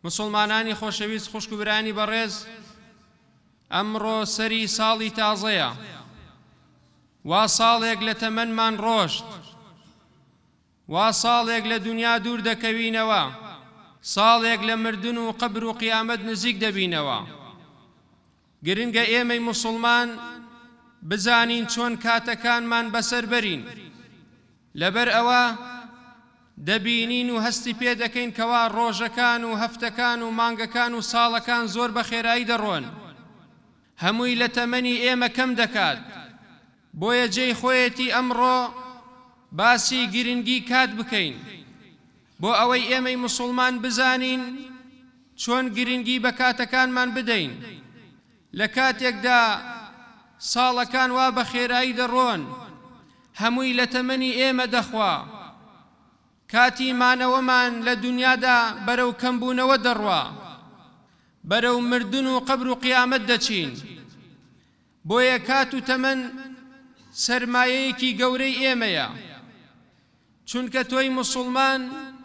مسلمانانی خۆشەویست خوشک و برانی بەڕێز، ئەمڕۆ سەری ساڵی تازەیە، وا ساڵێک لە تەمەنمان ڕۆشت، وا ساڵێک لە دنیا دوور دەکەوینەوە، ساڵێک لە مردن و قبر و قیامەت نزیک دەبینەوە. گرنگە ئێمەی مسلمان بزانین چۆن کاتەکانمان بەسەر بەرین، لەبەر ئەوە دەبینین و هەستی پێ دەکەین کەوا ڕۆژەکان و هەفتەکان و مانگەکان و ساڵەکان زۆر بە خێرایی دەڕۆن، هەمووی لە تەمەنی ئێمە کەم دەکات. بۆیە جێی خۆیەتی ئەمڕۆ باسی گرنگی کات بکەین، بۆ ئەوەی ئێمەی مسلمان بزانین چۆن گرنگی بە کاتەکانمان بدەین. لە کاتێکدا ساڵەکان وا بە خێرایی دەڕۆن، هەمووی لە تەمەنی ئێمە دەخوا، کاتی مانەوەمان لە دنیادا بەرەو کەمبوونەوە دەڕوا، بەرەو مردن و قبر و قیامەت دەچین. بۆیە کات و تەمەن سەرمایەیەکی گەورەی ئێمەیە، چونکە تۆی مسلمان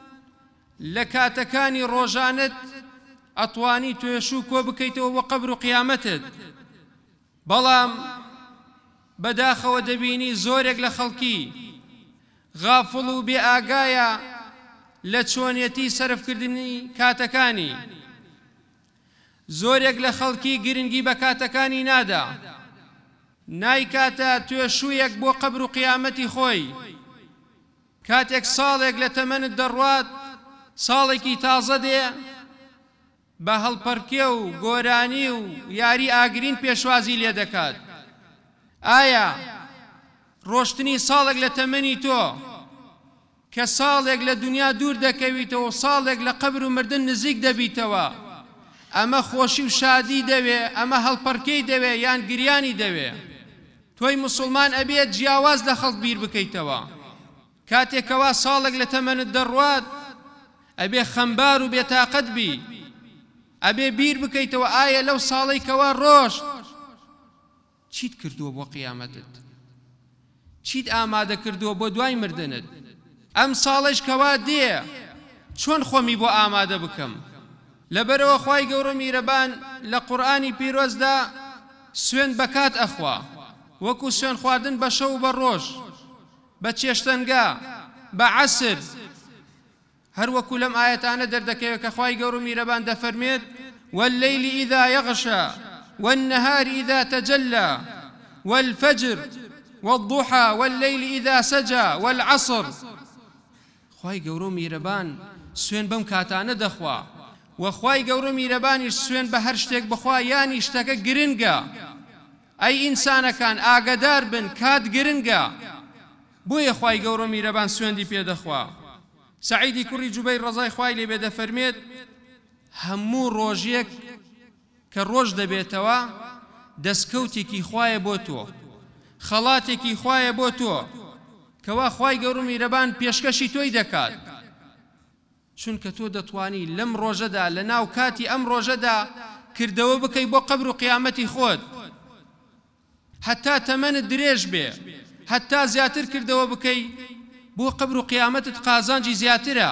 لە کاتەکانی ڕۆژانت ئەتوانی توێشوو کۆ بکەیتەوە بۆ قبر و قیامەتت. بەڵام بەداخەوە دەبینی زۆرێک لە خەڵکی غافڵ و بێ ئاگایە لە چۆنیەتی سەرفکردنی کاتەکانی. زۆرێک لە خەڵکی گرنگی بە کاتەکانی نادا، نایکاتە توێشوویەک بۆ قبر و قیامەتی خۆی. کاتێک ساڵێک لە تەمەنت دەڕوات، ساڵێکی تازە دێ، بە هەڵپەرکێ و گۆرانی و یاری ئاگرین پێشوازی لێ دەکات. ئایا ڕۆشتنی ساڵێک لە تەمەنی تۆ کە ساڵێک لە دنیا دوور دەکەویتەوە و ساڵێک لە قبر و مردن نزیک دەبیتەوە، ئەمە خۆشی و شادی دەوێ، ئەمە هەڵپەرکەی دەوێ یان گریانی دەوێ؟ تۆی مسلمان ئەبێت جیاواز لە خەڵک بیر بکەیتەوە. کاتێکەوە ساڵێک لە تەمەنت دەڕوات، ئەبێ خەمبار و بێتاقەت بی، ئەبێ بیر بکەیتەوە ئایا لەو ساڵەی کەوا ڕۆشت چیت کردووە بۆ قیامەتت، چیت ئامادە کردووە بۆ دوای مردنت. ئەم ساڵەش کەوا دێ چۆن خۆمی بۆ ئامادە بکەم؟ لەبەرەوە خوای گەورە میرەبان لە قورئانی پیرۆزدا سوێن بە کات ئەخوا، وەکو سوێن خواردن بە شەو و بە ڕۆژ، بە چێشتەنگا، بە عەسر. هەروەکو لەم ئایەتانە دەردەکەوێت کە خوای گەورە میرەبان دەفەرمێت والليل إذا يغشى والنهار إذا تجلى والفجر والضحى والليل إذا سجى والعصر. خوای گەورە میرەبان سوێن بەم کاتانە دەخوا، وەخوای گەورە میرەبانیش سوێن بە هەر شتێک بخوا یانی شتەکە گرنگە. ئەی ئینسانەکان ئاگادار بن، کات گرنگە. بۆیە خوای گەورە میرەبان سوێندی پێدەخوا. سعیدی کوڕی جوبەیر ڕەزای خوای لێ بێ دەفەرمێت هەموو ڕۆژێک کە ڕۆژ دەبێتەوە دەستکەوتێکی خوایە بۆ تۆ، خەڵاتێکی خوایە بۆ تۆ، کەوا خوای گەورە میرەبان پێشکەشی تۆی دەکات. چونکە تۆ دەتوانی لەم ڕۆژەدا لە ناو کاتی ئەم ڕۆژەدا کردەوە بکەی بۆ قبر و قیامەتی خۆت، هەتا تەمەنت درێژ بێ، هەتا زیاتر کردەوە بکەی بۆ قبر و قیامەتت قازانجی زیاترە.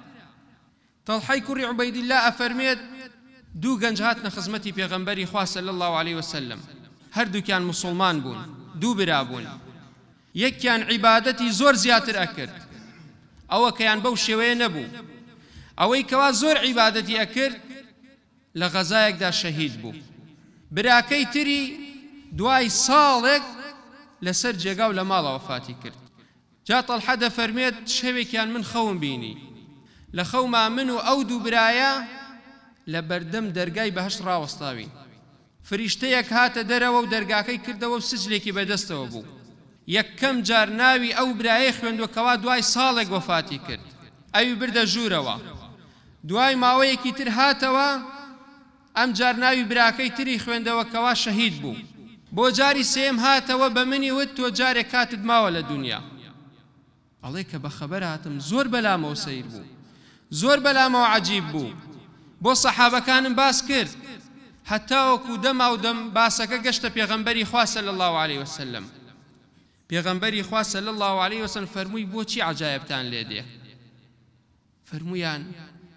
تەڵحەی کوڕی عوبەیدیلا ئەفەرمێت دوو گەنج هاتنە خزمەتی پێغەمبەری خوا صلی الله علیه وسلم، هەردووکیان مسلمان بوون، دوو برا بوون. یەکیان عیبادەتی زۆر زیاتر ئەکرد، ئەوە کەیان بەو شێوەیە نەبوو. ئەوەی کەوا زۆر عیبادەتی ئەکرد لە غەزایەکدا شەهید بوو. براکەی تری دوای ساڵێک لەسەر جێگا و لە ماڵەوە وفاتی کرد. جا تەڵحە دەفەرمێت شەوێکیان من خەوم بینی، لە خەوما من و ئەو دوو برایە لە بەردەم دەرگای بەهەشت ڕاوەستاوین. فریشتەیەک هاتە دەرەوە و دەرگاکەی کردەوە و سجلێکی بەدەستەوە بوو. یەکەم جار ناوی ئەو برایە خوێندووە کەوا دوای ساڵێک وفاتی کرد، ئەوی بردە ژوورەوە. دوای ماوەیەکی تر هاتەوە، ئەم جار ناوی براکەی تری خوێندەوە کەوا شەهید بوو. بۆ جاری سێم هاتەوە بە منی وت تۆ جارێک کاتت ماوە لە دنیا. ئەڵێ کە بەخەبەر هاتم زۆر بەلامەوە سەیر بوو، زۆر بەلامەوە عەجیب بوو. بۆ سەحابەکانم باس کرد، هەتا وەکو دەما و دەم باسەکە گەشتە پێغەمبەری خوا صلی الله علیه وسلم. پێغەمبەری خوا صلی الله علیه وسلم فەرمووی بۆچی عەجایبتان لێ دێ؟ فەرموویان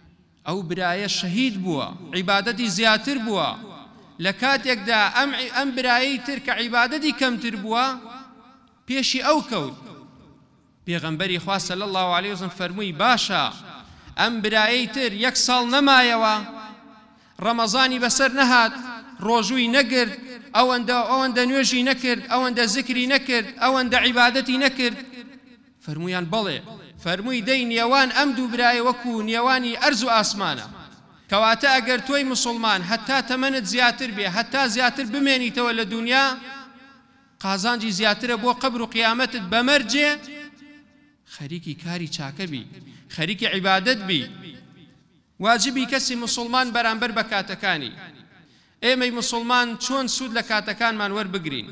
ئەو برایە شەهید بووە عیبادەتی زیاتر بووە لە کاتێکدا ئەم برایی تر کە عیبادەتی کەمتر بووە پێشی ئەو کەوت پێغەمبەری خوا صلی الله علیه وسلم فەرمووی باشە ئەم برایی تر یەک ساڵ نەمایەوە ڕەمەزانی بەسەر نەهات ڕۆژووی نەگرت ئەوەندە نوێژی نەکرد ئەوەندە زیکری نەکرد ئەوەندە عیبادەتی نەکرد فەرموویان بەڵێ فەرمووی دەی نێوان ئەم دوو برایە وەکو نێوانی ئەرز و ئاسمانە کەواتە ئەگەر تۆی مسلمان هەتا تەمەنت زیاتر بێ هەتا زیاتر بمێنیتەوە لە دنیا قازانجی زیاترە بۆ قبر و قیامەتت بەمەرجێ خەریکی کاری چاکە بی خەریکی عیبادەت بی واجبی کەسی مسلمان بەرامبەر بە کاتەکانی ئێمەی مسلمان چۆن سوود لە کاتەکانمان وەربگرین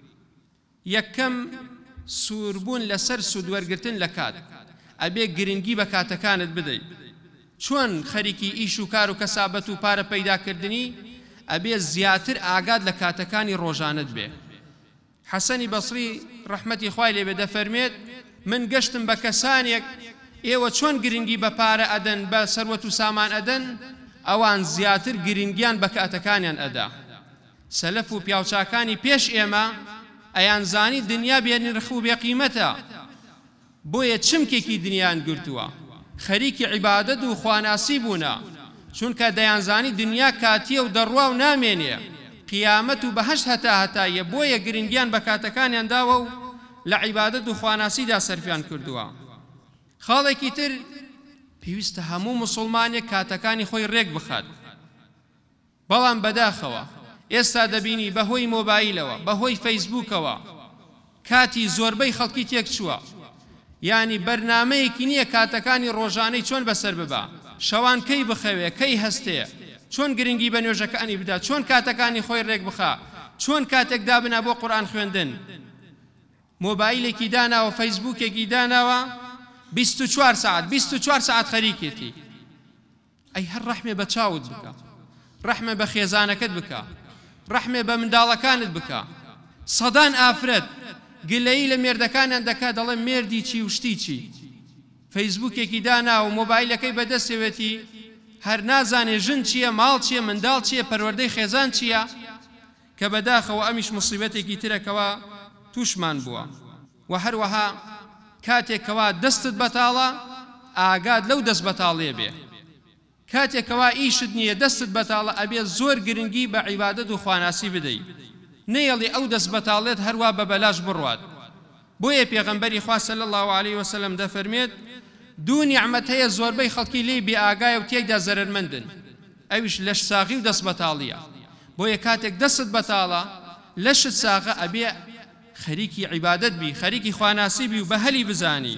یەکەم سووربوون لەسەر سوود وەرگرتن لە کات ئەبێ گرنگی بە کاتەکانت بدەیت چۆن خەریکی ئیش و کار و کەسابەت و پارە پەیداکردنی ئەبێ زیاتر ئاگاد لە کاتەکانی ڕۆژانت بێ حەسەنی بەسری ڕەحمەتی خوای لێبێ دەفەرمێت من گەشتم بە کەسانێک ئێوە چۆن گرنگی بە پارە ئەدەن بە سەروەت و سامان ئەدەن ئەوان زیاتر گرنگیان بە کاتەکانیان ئەدا سەلەف و پیاوچاکانی پێش ئێمە ئەیان زانی دنیا بێنرخ و بێقیمەتە بۆیە چمکێکی دنیایان گرتووە خەریکی عیبادەت و خواناسی بوونە چونکە دەیانزانی دنیا کاتیە و دەڕوا و نامێنێ قیامەت و بەهەشت هەتایە بۆیە گرنگیان بە کاتەکانیان داوە و لە عیبادەت و خواناسیدا سەرفیان کردووە خاڵێکی تر پێویستە هەموو مسلمانێک کاتەکانی خۆی ڕێک بخات بەڵام بەداخەوە ئێستا دەبینی بەهۆی مۆبایلەوە بەهۆی فەیسبووکەوە کاتی زۆربەی خەڵکی تێک چووە یعنی بەرنامەیەکی نییە کاتەکانی ڕۆژانەی چۆن بەسەر ببا شەوان کەی بخەوێ کەی هەستەیە چۆن گرنگی بە نوێژەکانی بدا چۆن کاتەکانی خۆی ڕێک بخا چۆن کاتێک دابنا بۆ قورئان خوێندن مۆبایلێکی داناوە فەیسبووکێکی داناوە 24 ساعت خەریکێتی ئەی هەر ڕەحمێ بە چاوت بکە ڕەحمێ بە خێزانەکەت بکە ڕەحمێ بە منداڵەکانت بکە سەدان ئافرەت گلەیی لە مێردەکانیان دەکا دەڵێ مێردی چی و شتی چی فەیسبووکێکی دانا و مۆبایلەکەی بەدەستێوێتی هەر نازانێ ژن چییە ماڵ چییە منداڵ چییە پەروەردەی خێزان چییە کە بەداخەوە ئەمیش مصیبەتێکی ترەکەوە تووشمان بووە و هەروەها کاتێکەوە دەستت بەتاڵە ئاگاد لەو دەست بەتاڵێ بێ کاتێکەوە ئیشت نییە دەستت بەتاڵە ئەبێ زۆر گرنگی بە عیبادەت و خواناسی بدەیت نەیەڵی ئەو دەست بەتاڵێت هەروە بە بەلاش بڕوات بۆیە پێغەمبەری خوا صلی الله علیه وسلم دەفەرمێت دوو نیعمەت هەیە زۆربەی خەڵکی لێی بێئاگایە و تێیدا زەرمەندن ئەویش لەش ساغی و دەست بەتاڵیە بۆیە کاتێک دەستت بەتاڵە لەشت ساغە ئەبێ خەریکی عیبادەت بی خەریکی خواناسی بی و بە هەلی بزانی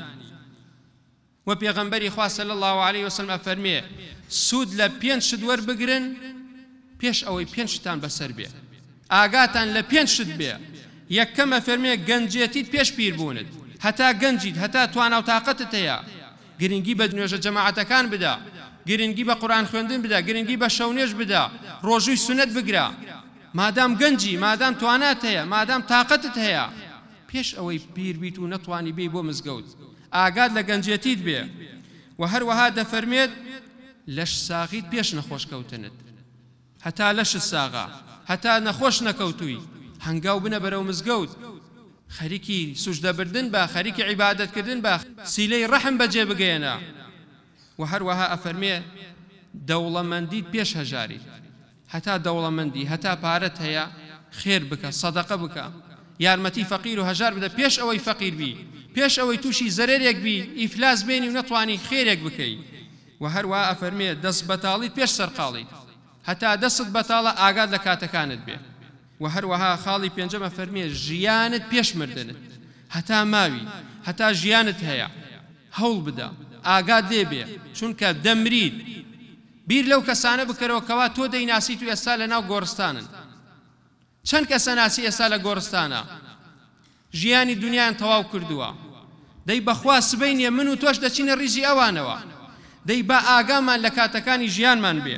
و پێغەمبەری خوا صلی الله علیه وسلم فەرمێ سوود لە 5 شت وەربگرن پێش ئەوەی 5 شتان بەسەر بێ ئاگاتان لە 5 شت بێ یەکەمە فەرمێ گەنجێتیت پێش پیربوونت هەتا گەنجیت هەتا توانا و تااقەتت هەیە گرنگی بە نوێژە جەماعەتەکان بدا گرنگی بە قورئان خوێندن بدا گرنگی بە شەونێژ بدا ڕۆژووی سونەت بگرە مادام گەنجی مادام توانات هەیە مادام تااقەتت هەیە پێش ئەوەی پیر بیت و نەتوانی بێی بۆ مزگەوت ئاگات لە گەنجێتیت بێ و هەروەها دەفەرمێت لەش ساغیت پێش نەخۆشکەوتنت هەتا لەشت ساغا هەتا نەخۆش نەکەوتووی هەنگاو بنە بەرەو مزگەوت خەریکی سوژدەبردن بە خەریکی عیبادەتکردن بە سیلەی ڕەحم بەجێ بگەێنە و هەروەها ئەفەرمێ دەوڵەمەندیت پێش هەژاریت هەتا دەوڵەمەندی هەتا پارەت هەیە خێر بکە سەدەقە بکە یارمەتی فەقیر و هەژار بدە پێش ئەوەی فەقیر بی پێش ئەوەی تووشی زەرێرێک بی ئیفلاس بێنی و نەتوانی خێرێک بکەی و هەروەها ئەفەرمێ دەست بەتاڵیت پێش سەرقاڵیت هەتا دەستت بەتاڵە ئاگاد لە کاتەکانت بێ و هەروەها خاڵی پێنجەمە فەرمێ ژیانت پێش مردنت هەتا ماوی هەتا ژیانت هەیە هەوڵ بدە ئاگاد لێ بێ چونکە دەمرید بیر لەو کەسانە بکەرەوە کەوا تۆ دەیناسیت و ئێستا لە ناو گۆڕستانن چەند کەسە ناسی ئێستا لە گۆڕستانە ژیانی دنیایان تەواو کردووە دەی بەخوا سبەی نییە من و تۆش دەچینە ڕیزی ئەوانەوە دەی با ئاگامان لە کاتەکانی ژیانمان بێ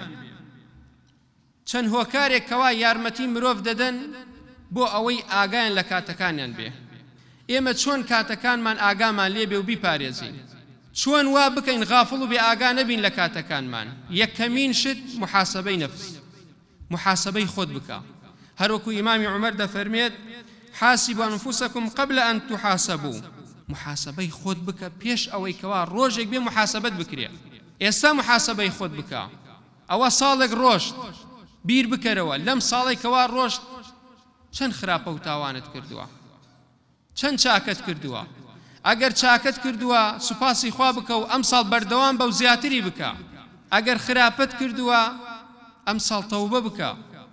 چەند هۆکارێک کەوا یارمەتی مرۆڤ دەدەن بۆ ئەوەی ئاگایان لە کاتەکانیان بێ ئێمە چۆن کاتەکانمان ئاگامان لێ بێ و بیپارێزین چۆن وا بکەین غافڵ و بێ ئاگا نەبین لە کاتەکانمان. یەکەمین شت محاسبەی نەفس، محاسبەی خۆت بکە. هەروەکو ئیمامی عومەر دەفەرمێت حاسبوا أنفسكم قبل أن تحاسبوا، محاسبەی خۆت بکە پێش ئەوەی کەوا ڕۆژێک بێ محاسبەت بکرێ. ئێستا محاسبەی خۆت بکە. ئەوە ساڵێک ڕۆشت بیر بکەرەوە لەم ساڵی کەوا ڕۆشت چەند خراپە و تاوانت کردووە، چەند چاکت کردووە. ئەگەر چاکت کردووە سوپاسی خوا بکە و ئەم ساڵ بەردەوام بە و زیاتری بکە. ئەگەر خراپەت کردووە ئەم ساڵ تەوبە بکە.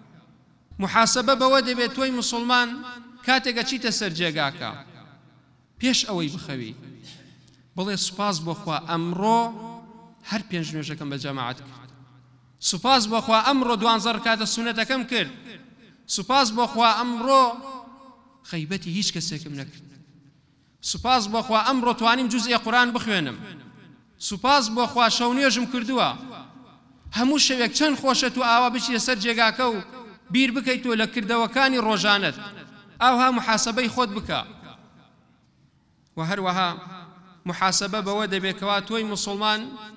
محاسبە بەوە دەبێت تۆی مسلمان کاتێکە چیتە سەر جێگاکە پێش ئەوەی بخەوی بڵێ سوپاس بۆ خوا ئەمڕۆ هەر پێنج نوێژەکەم بە جەماعەت کرد، سوپاس بۆ خوا ئەمڕۆ 12 ڕکاتە سونەتەکەم کرد، سوپاس بۆ خوا ئەمڕۆ غیبەتی هیچ کەسێکم نەکرد، سوپاس بۆ خوا ئەمڕۆ توانیم جوزئی قورئان بخوێنم، سوپاس بۆ خوا شەو نوێژم کردووە. هەموو شەوێک چەند خۆشەت و ئاوا بچیە سەر جێگاکە و بیر بکەیتەوە لە کردەوەکانی ڕۆژانەت. ئەوها محاسبەی خۆت بکە. و هەروەها محاسبە بەوە دەبێتەوە تۆی مسلمان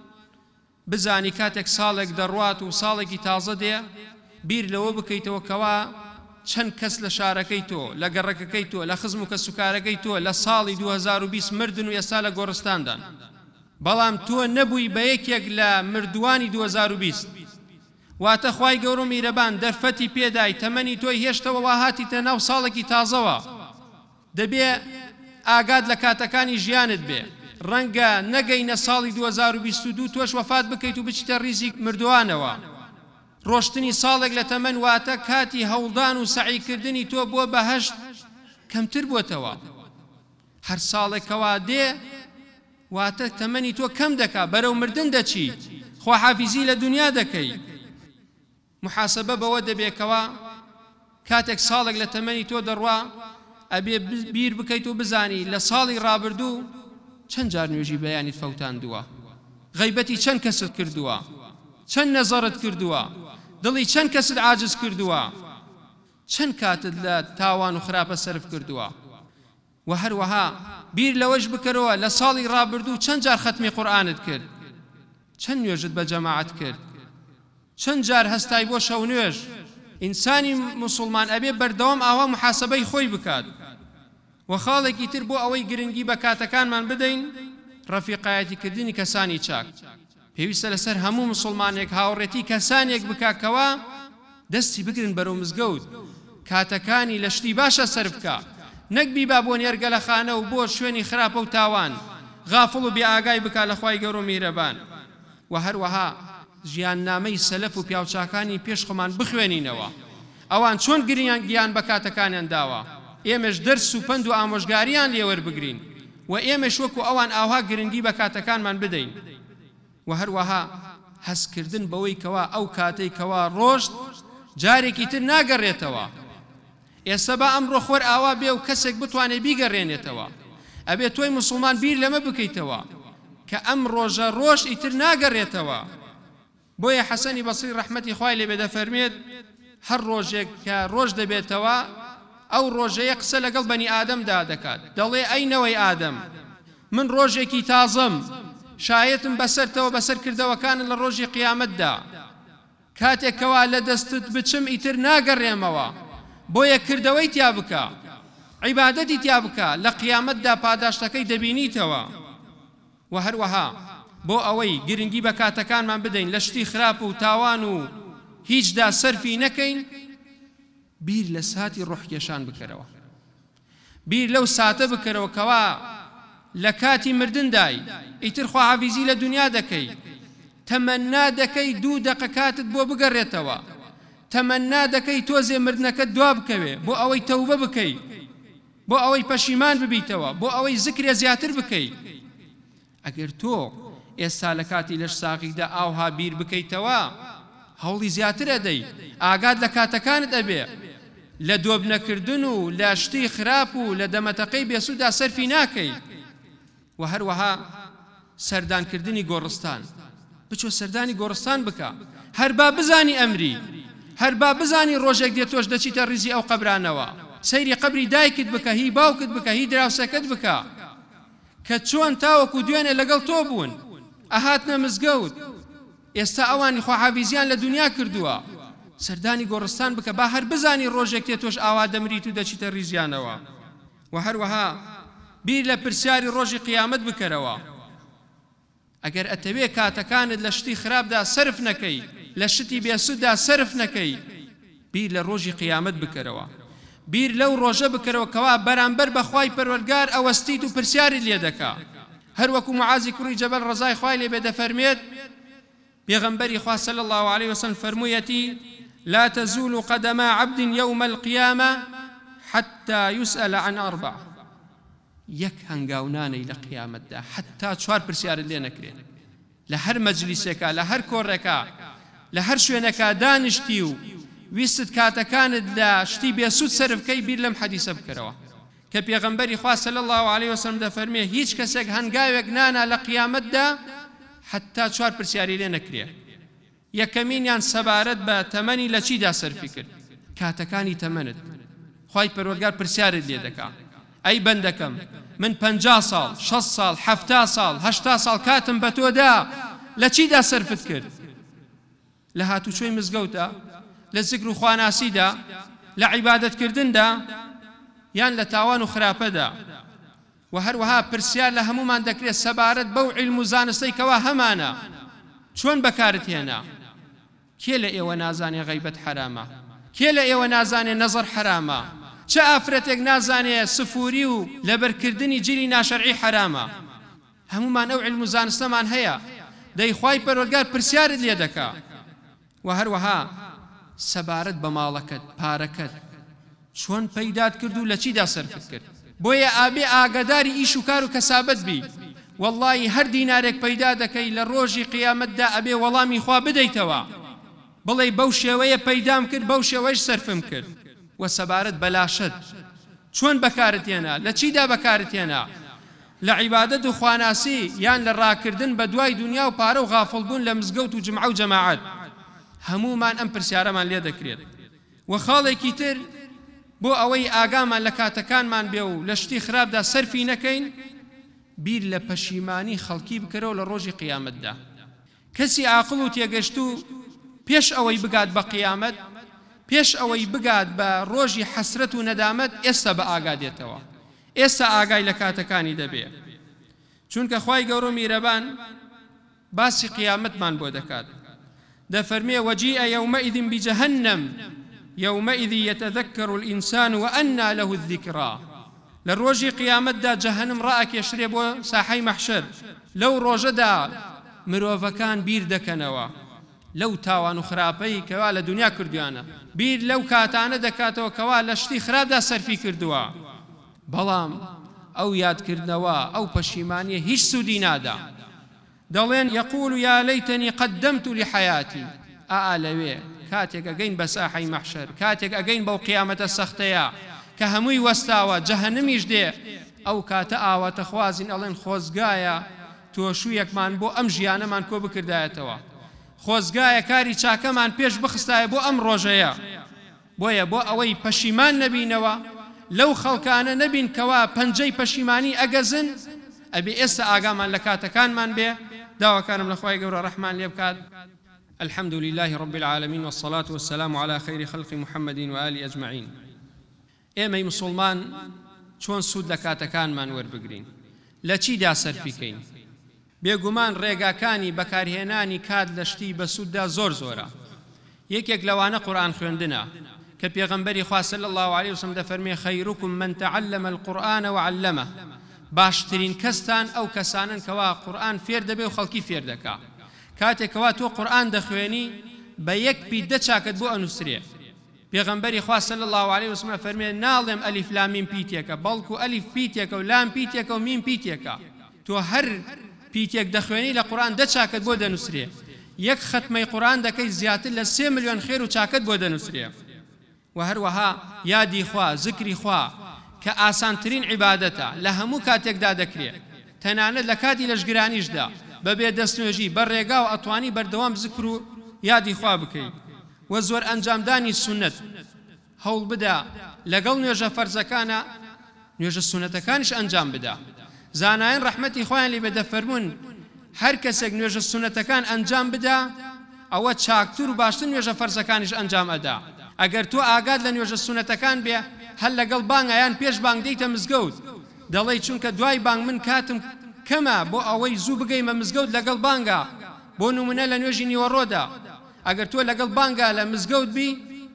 بزانی کاتێک ساڵێک دەڕوات و ساڵێکی تازە دێ بیر لەوە بکەیتەوە کەوا چەند کەس لە شارەکەی تۆ لە گەڕەکەکەی تۆ لە خزم و کەسوکارەکەی تۆ لە ساڵی 2020 مردن و ئێستا لە گۆڕستاندان، بەڵام تۆ نەبووی بە یەکێک لە مردوانی 2020. واتە خوای گەورە میرەبان دەرفەتی پێدای تەمەنی تۆی هێشتەوە وا هاتیتە ناو ساڵێکی تازەوە. دەبێ ئاگاد لە کاتەکانی ژیانت بێ. ڕەنگە نەگەینە ساڵی 2022 تۆش وەفات بکەیت و بچیتە ریزی مردوانەوە. ڕۆشتنی ساڵێک لە تەمەن واتە کاتی هەوڵدان و سەعیکردنی تۆ بۆ بەهەشت کەمتر بووتەوە. هەر ساڵێکەوە دێ واتە تەمەنی تۆ کەم دەکا، بەرەو مردن دەچی، خواحافیزی لە دنیا دەکەی. محاسبە بەوە دەبێکەوە کاتێک ساڵێک لە تەمەنی تۆ دەڕوا ئەبێ بیر بکەیت و بزانی لە ساڵی ڕابردوو چەند جار نوێژی بەیانیت فەوتاندووە، غیبەتی چەند کەست کردووە، چەند نەزەڕت کردووە، دڵی چەند کەست عاجز کردووە، چەند کاتت لە تاوان و خراپە سەرف کردووە. و هەروەها بیر لەوەش بکەرەوە لە ساڵی ڕابردوو چەند جار ختمی قورئانت کرد، چەند نوێژت بە جەماعەت کرد، چەند جار هەستای بۆ شەو نوێژ. ئینسانی مسلمان ئەبێ بەردەوام ئاوا محاسبەی خۆی بکات. و خاڵێکی تر بۆ ئەوەی گرنگی بە کاتەکانمان بدەین ڕەفیقایەتیکردنی کەسانی چاک. پێویستە لەسەر هەموو مسلمانێک هاوڕێتی کەسانێک بکاکەوە دەستی بگرن بەرەو مزگەوت، کاتەکانی لە شتی باشە سەر بکە، نەک بیبا بۆ نێرگەلەخانە و بۆ شوێنی خراپە و تاوان، غافڵ و بێئاگای بکا لە خوای گەورە و میرەبان. و هەروەها ژیان نامەی سەلەف و پیاوچاکانی پێش خۆمان بخوێنینەوە، ئەوان چۆن گیان بە کاتەکانیان داوە، ئێمەش دەرس و پند و ئامۆژگاریان لێوەربگرین و ئێمەش وەکو ئەوان ئاوا گرنگی بە کاتەکانمان بدەین. و هەروەها هەستکردن بەوەی کەوا ئەو کاتەی کەوا ڕۆشت جارێکی تر ناگەڕێتەوە. ئێستا بە ئەمڕۆ خۆر ئاوا بێ و کەسێک بتوانێت بیگەڕێنێتەوە. ئەبێت تۆی مسلمان بیر لەمە بکەیتەوە کە ئەم ڕۆژە ڕۆژ ئیتر ناگەڕێتەوە. بۆیە حەسەنی بەسری ڕەحمەتی خوای لێ بێ دەفەرمێت هەر ڕۆژێک کە ڕۆژ دەبێتەوە ئەو ڕۆژەیە قسە لەگەڵ بەنی ئادەمدا دەکات، دەڵێ ئەینەوەی ئادەم، من ڕۆژێکی تازەم، شایەتم بەسەرتەوە بەسەر کردەوەکانن لە ڕۆژی قیامەتدا، کاتێکەوە لە دەستت بچم ئیتر ناگەڕێمەوە، بۆیە کردەوەی تیا بکە، عیبادەتی تیا بکە، لە قیامەتدا پاداشتەکەی دەبینیتەوە. و هەروەها بۆ ئەوەی گرنگی بە کاتەکانمان بدەین لە شتی خراپ و تاوان و هیچدا سەرفی نەکەین، بیر لە ساتی ڕوحکێشان بکەرەوە، بیر لەو ساتە بکەرەوە کەوا لە کاتی مردندای ئیتر خواحافیزی لە دنیا دەکەی، تەمەنا دەکەی 2 دقە کاتت بۆ بگەڕێتەوە، تەمەنا دەکەی تۆزێ مردنەکەت دوا بکەوێ بۆ ئەوەی تەوبە بکەی، بۆ ئەوەی پەشیمان ببیتەوە، بۆ ئەوەی زکرێ زیاتر بکەی. ئەگەر تۆ ئێستا لە کاتی لەش ساقیدا ئاوها بیر بکەیتەوە هەوڵی زیاتر ئەدەی، ئاگاد لە کاتەکانت ئەبێ، لە دۆب نەکردن و لە شتی خراپ و لە دەمەتەقەی بێسوودا سەرفی ناکەی. و هەروەها سەردانکردنی گۆڕستان، بچۆ سەردانی گۆڕستان بکە، هەربا بزانی ئەمری، هەربا بزانی ڕۆژێک دێت تۆش دەچیتە ڕیزی ئەو قەبرانەوە، سەیری قەبری دایکت بکە، هی باوکت بکە، هی دراوسەکەت بکە، کە چۆن تاوەکو دوێنێ لەگەڵ تۆ بوون ئەهاتنە مزگەوت ئێستا ئەوانی خواحافیزیان لە دنیا کردووە سەردانی گۆڕستان بکە با هەر بزانی ڕۆژێک تێ تۆش ئاوا دەمریت و دەچیتە ڕیزیانەوە و هەروەها بیر لە پرسیاری ڕۆژی قیامەت بکەرەوە ئەگەر ئەتەوێ کاتەکانت لە شتی خراپدا سەرف نەکەی لە شتی بێسووددا سەرف نەکەی بیر لە ڕۆژی قیامەت بکەرەوە بیر لەو ڕۆژە بکەرەوە کەوا بەرامبەر بەخوای پەروەردگار ئەوەستیت و پرسیاری لێ دەکا هەروەکو معازی کوڕی جەبەل ڕەزای خوای لێ بێ دەفەرمێت پێغەمبەری خوا صلی الله عليه وسلم فەرموویەتی لا تزول قدم عبد يوم القيامة حتى يسأل عن أربع يك هنگاوناني لقيامت دا حتى چوار پرسیار لێ نەکرێن لە هەر مەجلیسێکا لە هەر کۆڕێکا لە هەر شوێنەکا دانیشتی و ویستت کاتەکانت لە شتی بێسوود سەرفکەی بیر لەم حەدیسە بکەرەوە کە پێغەمبەری خوا صلی الله عليه وسلم دەفەرمێ هیچ کەسێک هەنگاوێک نانا لە قیامەتدا حتى چوار پرسیاری لێ نەکرێ یەکەمینیان سەبارەت بە تەمەنی لە چیدا سەرفی کرد کاتەکانی تەمەنت خوای پەروەردگار پرسیارت لێ دەکا ئەی بەندەکەم من 50 ساڵ 60 ساڵ 70 ساڵ 80 ساڵ کاتم بە تۆدا لە چیدا سەرفت کرد لە هاتوچۆی مزگەوتە لە زیکر و خواناسیدا لە عیبادەتکردندا یان لە تاوان و خراپەدا و هەروەها پرسیار لە هەمومان دەکرێت سەبارەت بەو عیلم و زانستەی کەوا هەمانە چۆن بەکارت هێنا کێ لە ئێوە نازانێ غەیبەت حرامە کێ لە ئێوە نازانێ نەزەر حرامە چه ئافرەتێک نازانێ سفوری و لەبەرکردنی جیلی ناشەرعی حرامە هەمومان ئەو عیلم و زانستەمان هەیە دەی خوای پەروەردگار پرسیارت لێ دەکا و هەروەها سەبارەت بە ماڵەکەت پارەکەت چۆن پەیدات کرد و لە چیدا سەرفت کرد بۆیە ئابێ ئاگاداری ئیش و کار و کەسابەت بی والله هەر دینارێک پەیدا دەکەی لە ڕۆژی قیامەتدا ئەبێ وەڵامی خوا بدەیتەوە بڵێ بەو شێوەیە پەیدام کرد بەو شێوەیەش سەرفم کرد و سەبارەت بەلاشت چۆن بەکارت هێنا لە چیدا بەکارت هێنا لە عیبادەت و خواناسی یان لە ڕاکردن بە دوای دنیا و پارە و غافڵبوون لە مزگەوت و جمعە و جەماعەت هەمومان ئەم پرسیارەمان لێ دەکرێت و خاڵێکی تر بۆ ئەوەی ئاگامان لە کاتەکانمان بێ و لە شتی خراپدا سەرفی نەکەین بیر لە پەشیمانی خەڵکی بکەرەوە لە ڕۆژی قیامەتدا کەسی عاقڵ و تێگەشت و پێش ئەوەی بگات بە قیامەت پێش ئەوەی بگات بە ڕۆژی حەسرەت و نەدامەت ئێستا بە ئاگا دێتەوە ئێستا ئاگای لە کاتەکانی دەبێ چونکە خوای گەورە میرەبان باسی قیامەتمان بۆ دەکات دەفەرمێ وەجیئە یەومەئیذ بجەهەنەم يومئذ يتذكر الإنسان وأنى له الذكرى للروجي قيامت دا جهنم رأك يشرب ساحي محشر لو روجدا مروفكان بير دكنوا لو تاوان خرابي كوالا دنيا كردوانا بير لو كاتانا دكاتوا كوالا شتي خراب دا سرفي كردوا بلام أو ياد كردنوا أو پشيمانية هيش سودي نادا دلين يقول يا ليتني قدمت لحياتي آلوه كاتێک ئەگەین بە ساحەی مەحشەر کاتێک ئەگەین بەو قیامەتە سەختەیە کە هەمووی وەستاوە جەهەنەمیش دێ ئەو کاتە ئاواتە خوازین ئەڵێن خۆزگایە تۆشوویەکمان بۆ ئەم ژیانەمان کۆ بکردایەتەوە خۆزگایە کاری چاکەمان پێش بخستایە بۆ ئەم ڕۆژەیە بۆیە بۆ ئەوەی پەشیمان نەبینەوە لەو خەڵکانە نەبین کەوا پەنجەی پەشیمانی ئەگەزن ئەبێ ئێستا ئاگامان لە کاتەکانمان بێ داواکانم لە خوای گەورە ڕەحمان لێ بکات الحمد لله رب العالمين والصلاة والسلام على خير خلق محمد وآله أجمعين ئێمەی مسلمان چۆن سوود لە کاتەکانمان وەربگرین لە چیدا سەرفیکەین بێگومان ڕێگاکانی بەکارهێنانی کات لە شتی بە سووددا زۆر زۆرە یەکێک لەوانە قورئان خوێندنە کە پێغەمبەری خوا صلی الله عليه وسلم دەفەرمێ خەیرکم من تعلم القرآن وعلمه باشترین کەستان ئەو کەسانن کەوا قورئان فێر دەبێ و خەڵکی فێر دەکا کاتێکەوە تۆ قورئان دەخوێنی بە یەک پیدە چاکت بۆ ئەنووسرێ پێغەمبەری خوا صلی الله عليه وسلم فەرمێ ناڵێم ئەلیف لام میم پیتێکە بەڵکو ئەلیف پیتێکە و لام پیتێکە و میم پیتێکە تۆ هەر پیتێک دەخوێنی لە قورئان دە چاکت بۆ دەنووسرێ یەک ختمەی قورئان دەکەی زیاتر لە 3 ملیۆن خێر و چاکت بۆ دەنووسرێ و هەروەها یادی خوا زکری خوا کە ئاسانترین عیبادەتە لە هەموو کاتێکدا دەکرێت تەنانەت لە کاتی لەشگرانیشدا بەبێ دەستنوێژی بە ڕێگا و ئەتوانی بەردەوام زکر و یادی خوا بکەیت و زۆر ئەنجامدانی سونەت هەوڵ بدە لەگەڵ نوێژە فەرزەکانە نوێژە سونەتەکانیش ئەنجام بدە زانایان ڕەحمەتی خۆیان لێ بێ دەفەرمون هەر کەسێک نوێژە سونەتەکان ئەنجام بدا ئەوە چاکتر و باشتر نوێژە فەرزەکانیش ئەنجام ئەدا. ئەگەر تۆ ئاگاد لە نوێژە سونەتەکان بێ هەر لەگەڵ بانگ یان پێش بانگ دەیتە مزگەوت دەڵێ چونکە دوای بانگ من کاتم کەمە بۆ ئەوەی زوو بگەیمە مزگەوت لەگەڵ بانگە بۆ نمونە لە نوێژی نیوەڕۆدا ئەگەر تۆ لەگەڵ بانگە لە مزگەوت بی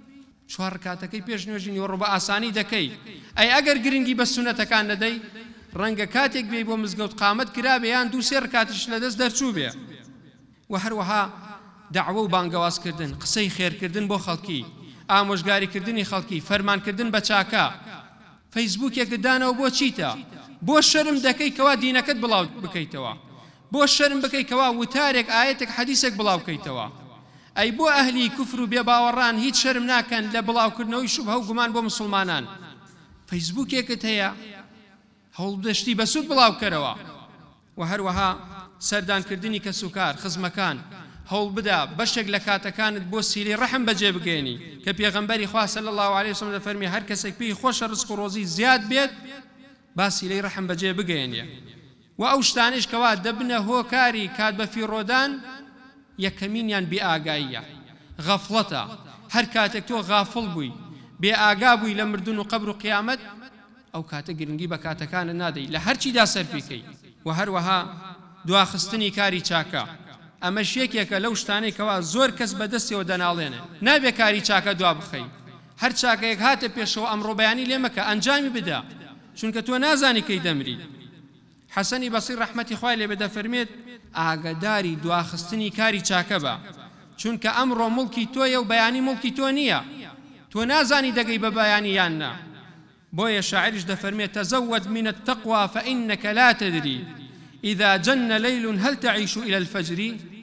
4 ڕکاتەکەی پێش نوێژی نیوەڕۆ بە ئاسانی دەکەی. ئەی ئەگەر گرنگی بە سونەتەکان نەدەی ڕەنگە کاتێک بێ بۆ مزگەوت قامەت کرابێ یان 2-3 ڕکاتش لەدەست دەرچوو بێ. و هەروەها دعوە و بانگەوازکردن، قسەی خێرکردن بۆ خەڵکی، ئامۆژگاریکردنی خەڵکی، فەرمانکردن بە چاکە. فەیسبووکێکت دانەوە بۆ چیتە؟ بۆ شەرم دەکەی کەوا دینەکەت بڵاو بکەیتەوە، بۆ شەرم بکەی کەوا وتارێک ئاەتێک حەدیثێک بڵاو بکەیتەوە. ئەی بۆ ئەهلی کوفر و بێباوەڕان هیچ شەرم ناکەن لە بڵاوکردنەوەی شوبهە و گومان بۆ مسلمانان. فەیسبووکێکت هەیە هەوڵدەشتی بەسوود بڵاو بکەرەوە. و هەروەها سەردانکردنی کەس و کار خزمەکان هەوڵ بدا بەشێک لە کاتەکانت بۆ سیلی ڕەحم بەجێ بگەێنی کە پێغەمبەری خوا صلی الله علیه وسلم دەفەرمی هەر کەسێک پێی خۆشە ڕزق و ڕۆزی زیاد بێت با سیلەی ڕەحم بەجێ بگەێنێ. و ئەو شتانش کەوا دەبنە هۆکاری کات بە فیڕۆدان یەکەمینیان بێئاگاییە، غەفڵەتە. هەر کاتێک تۆ غافڵ بووی بێ ئاگا بووی لە مردن و قەبر و قیامەت ئەو کاتە گرنگی بە کاتەکانت نادەی لە هەرچیدا سەرفیکەی. و هەروەها دواخستنی کاری چاکە، ئەمەش یەکێکە لەو شتانەی کەوا زۆر کەس بەدەستیەوە دەناڵێنێ. نابێ کاری چاکە دوا بخەی، هەر چاکەیەک هاتە پێشەوە ئەمڕۆ بەیانی لێ مەکە ئەنجامی بدە چونکە تۆ نازانی کەی دەمری. حەسەنی بەسری ڕەحمەتی خوای لێ بێ دەفەرمێت ئاگاداری دواخستنی کاری چاکە بە، چونکە ئەمڕۆ مڵکی تۆیە و بەیانی مڵکی تۆ نییە، تۆ نازانی دەگەی بە بەیانی یان نا. بۆیە شاعریش دەفەرمێت تەزەوەد من التەقوى فإنك لا تدري إذا جن ليل هل تعيش إلى الفجر.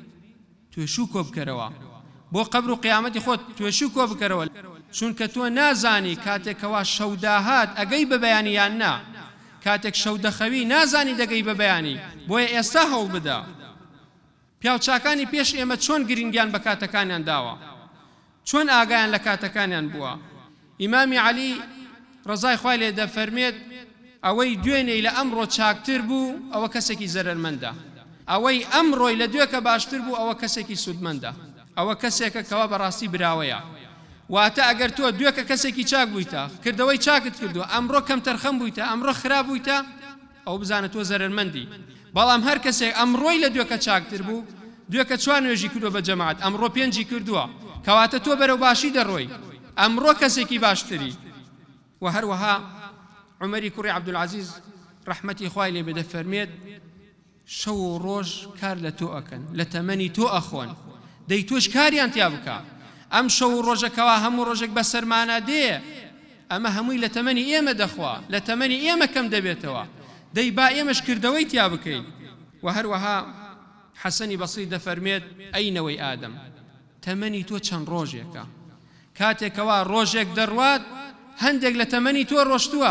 توێشوو کۆ بکەرەوە بۆ قەبر و قیامەتی خۆت، توێشوو کۆ بکەرەوە چونکە تۆ نازانی کاتێکەوە شەو داهات ئەگەی بە بەیانی یان نا، کاتێک شەو دەخەوی نازانی دەگەی بە بەیانی. بۆیە ئێستا هەوڵ بدە. پیاوچاکانی پێش ئێمە چۆن گرنگیان بە کاتەکانیان داوە، چۆن ئاگایان لە کاتەکانیان بووە. ئیمامی عەلی ڕەزای خوای لێ دەفەرمێت ئەوەی دوێنێی لە ئەمڕۆ چاکتر بوو ئەوە کەسێکی زەرەرمەندە، ئەوەی ئەمڕۆی لە دوێکە باشتر بوو ئەوە کەسێکی سوودمەندە، ئەوە کەسێکە کەوا بەڕاستی براوەیە. واتە ئەگەر تۆ دوێکە کەسێکی چاک بوویتە، کردەوەی چاکت کردووە، ئەمڕۆ کەم تەرخەم بوویتە، ئەمڕۆ خراپ بوویتە، ئەو بزانە تۆ زەرەرمەندی. بەڵام هەر کەسێک ئەمڕۆی لە دوێکە چاکتر بوو، دوێکە 4 نوێژی کردووە بە جەماعەت، ئەمڕۆ 5 کردووە، کەواتە تۆ بەرەو باشی دەڕۆی، ئەمڕۆ کەسێکی باشتری. و هەروەها عومەری کوڕی عەبدولعەزیز ڕەحمەتی خوای لێ بێ دەفەرمێت شەو و ڕۆژ کار لە تۆ ئەکەن، لە تەمەنی تۆ ئەخۆن، دەی تۆش کاریان تیا بکە. ئەم شەو و ڕۆژەکەوا هەموو ڕۆژێک بە سەرمانە دێ، ئەمە هەمووی لە تەمەنی ئێمە دەخوا، لە تەمەنی ئێمە کەم دەبێتەوە، دەی با ئێمەش کردەوەی تیا بکەین. و هەروەها حەسەنی بەسری دەفەرمێت ئەینەوەی ئادەم تەمەنی تۆ چەند ڕۆژێکە، کاتێکەوە ڕۆژێک دەڕوات هەندێک لە تەمەنی تۆ ڕۆشتووە،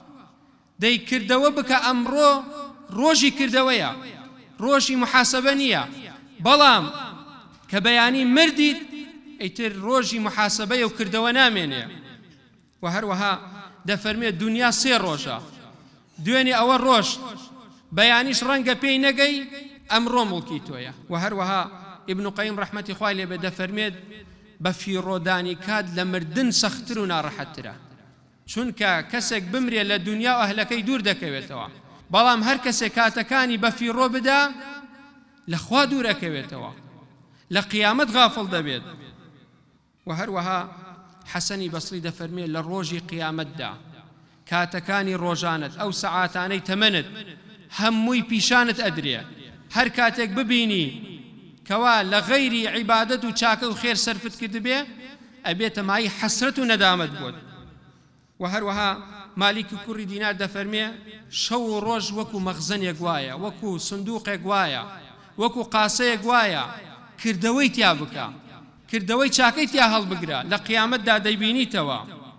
دەی کردەوە بکە ئەمڕۆ ڕۆژی کردەوەیە، ڕۆژی محاسبە نییە. بەڵام کە بەیانی مردیت ئەیتر ڕۆژی محاسبەیە و کردەوە نامێنێ. و هەروەها دەفەرمێت دنیا 3 ڕۆژە، دوێنێ ئەوە ڕۆژ بەیانیش ڕەنگە پێی نەگەی ئەمڕۆ مڵکی تۆیە. و هەروەها ئیبن قەیم ڕەحمەتی خوای لێ بێ دەفەرمێت بە فیڕۆدانی کات لە مردن سەختتر و ناڕەحەتترە، چونکە کەسێک بمرێ لە دنیا و ئەهلەکەی دوور دەکەوێتەوە، بەڵام هەر کەسێک کاتەکانی بە فیڕۆ بدا لە خوا دوورەکەوێتەوە، لە قیامەت غافڵ دەبێت. و هەروەها حەسەنی بەسری دەفەرمێت لە ڕۆژی قیامەتدا کاتەکانی ڕۆژانت ئەو سەعاتانەی تەمەنت هەمووی پیشانت ئەدرێ، هەر کاتێک ببینی کەوا لە غەیری عیبادەت و چاکە و خێر سەرفت کرد بێ ئەبێتە مای حەسرەت و نەدامەت بۆت. و هەروەها مالیکی کوڕی دینار دەفەرمێ شەو و ڕۆژ وەکو مەخزەنێک وایە، وەکو سندوقێک وایە، وەکو قاسەیەک وایە، کردەوەی تیا بکە، کردەوەی چاکەی تیا هەڵبگرە، لە قیامەتدا دەیبینیتەوە.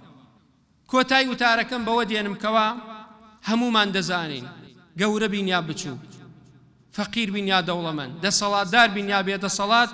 کۆتایی وتارەکەم بەوە دێنم کەوا هەمومان دەزانین گەورە بین یا بچوو، فەقیر بین یا دەوڵەمەند، دەسەڵاتدار بین یا بێدەسەڵات،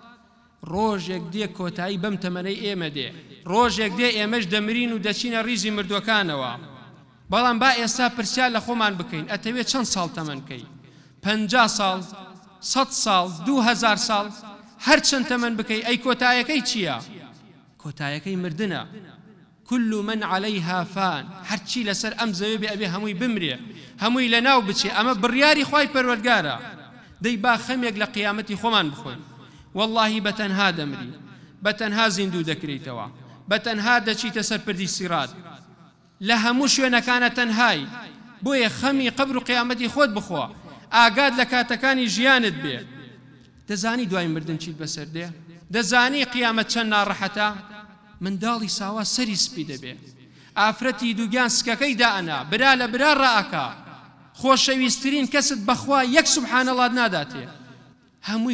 ڕۆژێک دێ کۆتایی بەم تەمەنەی ئێمە دێ، ڕۆژێک دێ ئێمەش دەمرین و دەچینە ریزی مردوەکانەوە. بەڵام با ئێستا پرسیار لە خۆمان بکەین ئەتەوێت چەند ساڵ تەمەن بکەی 50 ساڵ 100 ساڵ 2000 ساڵ هەر چەند تەمەن بکەی ئەی کۆتایەکەی چییە؟ کۆتایەکەی مردنە. كل من عليها فان هرچی لەسەر ئەم زەوێ بێ ئەبێ هەمووی بمرێ هەمووی لەناو بچێ ئەمە بڕیاری خوای پەروەردگارە. دەی با خەمێک لە قیامەتی خۆمان بخۆین واللهی بەتەنها دەمری بەتەنها زیندوو دەکرێتەوە بەتەنها دەچیتە سەر پردی سیرات لە هەموو شوێنەکانە تەنهای. بۆیە خەمی قبر و قیامەتی خۆت بخۆ ئاگاد لە کاتەکانی ژیانت بێ. دەزانی دوای مردن چیت بەسەر دێ؟ دەزانی قیامەت چەند ناڕەحەتە؟ منداڵی ساوا سەری سپی دەبێ ئافرەتی دووگیان سکەکەی دائەنا برا لە برا ڕائەکا خۆشەویستترین کەست بەخوا یەک سوبحان الله ناداتێ. هەمووی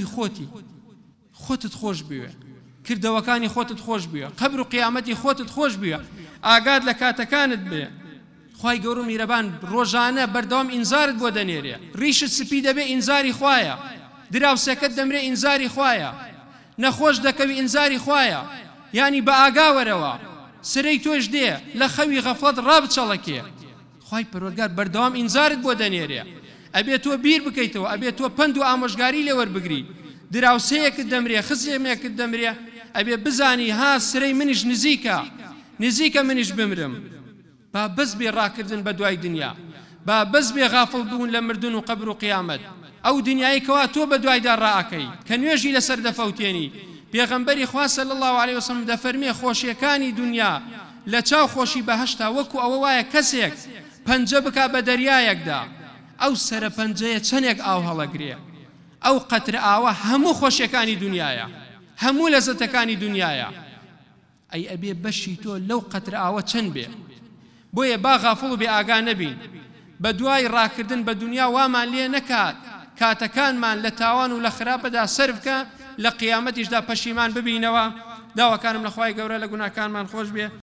خۆتت خۆش بوێ کردەوەکانی خۆتت خۆش بوێ قبر و قیامەتی خۆتت خۆش بوێ ئاگاد لە کاتەکانت بێ. خوای گەورە و میرەبان ڕۆژانە بەردەوام ئینزارت بۆ دەنێرێ. ڕیشت سپی دەبێ ئینزاری خوایە دراوسەکەت دەمرێ ئینزاری خوایە نەخۆش دەکەوی ئینزاری خوایە یعنی بە ئاگاوەرەوە سرەی تۆش دێ لە خەوی غەفڵەت ڕابچەڵەکێ. خوای پەروەردگار بەردەوام ئینزارت بۆ دەنێرێ ئەبێ تۆ بیر بکەیتەوە ئەبێ تۆ پند و ئامۆژگاری لێوەربگری. دراوسەیەکت دەمرێ خزمێکت دەمرێ ئەبێ بزانی ها سرەی منیش نزیکە منیش بمرم. با بەس بێ ڕاکردن بە دوای دنیا با بەس بێ غافڵ بوون لە مردن و قبر و قیامەت ئەو دنیای کەوا تۆ بە دوایدا ڕائەکەی کە نوێژی لەسەر دەفەوتێنی. پێغەمبەری خوا صلی الله علیه وسلم دەفەرمێ خۆشیەکانی دنیا لە چاو خۆشی بەهەشتا وەکو ئەوە وایە کەسێک پەنجە بکا بە دەریایەکدا ئەو سەرە پەنجەیە چەندێک ئاو هەڵەگرێ ئەو قەترە ئاوە هەموو خۆشیەکانی دنیایە هەموو لەزەتەکانی دنیایە. ئەی ئەبێ بەشی تۆ لەو قەترە ئاوە چەند بێ. بۆیە با غافڵ و بێ ئاگا نەبین بە دوای ڕاکردن بە دنیا وامان لێ نەکات کاتەکانمان لە تاوان و لە خراپەدا سەرف بکە لە قیامەتیشدا پەشیمان ببینەوە. داواکانم لە خوای گەورە لە گوناهکانمان خۆش بێ.